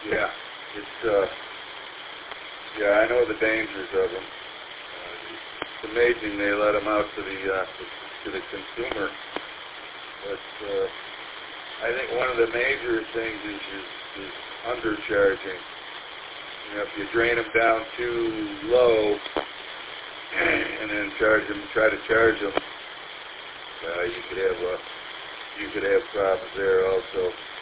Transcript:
Yeah, it's yeah, I know the dangers of them. It's amazing they let them out to the consumer. But I think one of the major things is undercharging. You know, if you drain them down too low and then try to charge them, you could have problems there also.